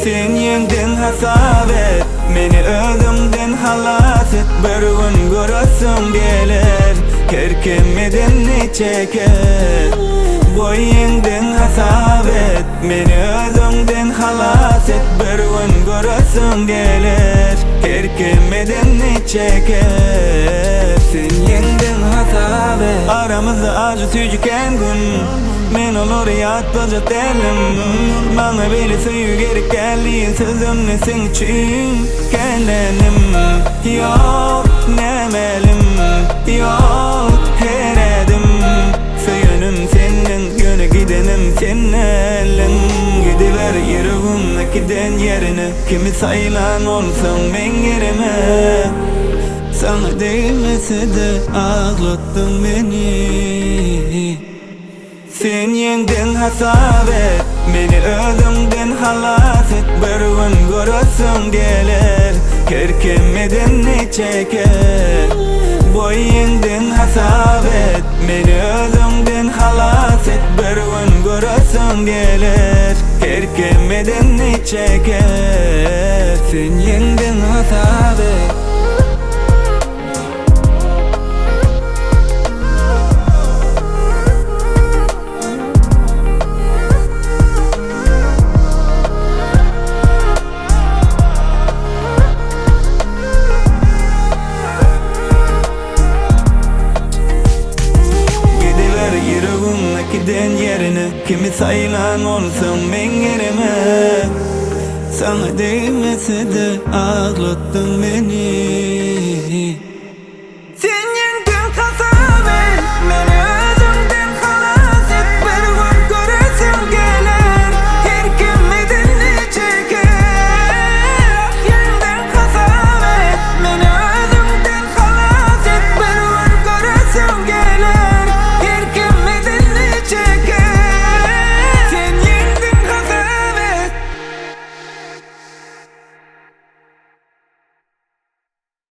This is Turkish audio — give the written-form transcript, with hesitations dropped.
Sen yendin hasab et, meni ölümden halas et. Bir gün görürsün gelir, kerkemeden ne çeker. Boy yendin hasab et, meni ölümden halas et. Bir gün görürsün gelir, kerkemeden ne çeker. Sen yendin hasab et. Aramızda acı tüyüken gün, men olur yat bacak delim. Bana beni suyu gerek geldiğin sözümle sen için kendim. Yok nemelim, yok heredim. Söyünüm senin, yöne gidenim senin elin. Gidiver yüreğimle giden yerine, kimi sayılan olsun ben yerime. Sana değmese de ağlattın beni. Sen yendin hasab et, meni ölümden halas et. Bir gün görürsün gelir, kerkemeden ne çeker. Boy yendin hasab et, meni ölümden halas et. Bir gün görürsün gelir, kerkemeden ne çeker. Sen yendin hasab et. Giden yerine, kimi sayılan olsun ben yerime. Sana değmese de ağlattın beni.